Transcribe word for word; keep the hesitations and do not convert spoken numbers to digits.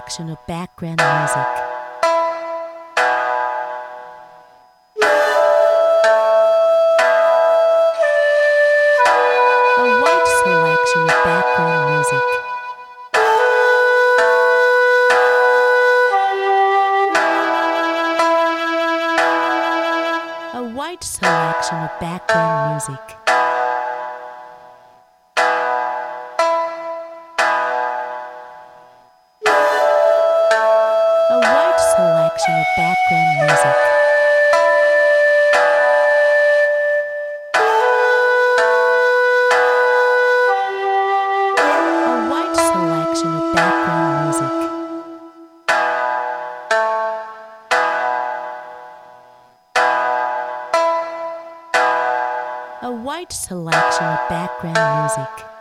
selection of background music. A wide selection of background music. A wide selection of background music. A wide selection of background music. A wide selection of background music. A wide selection of background music.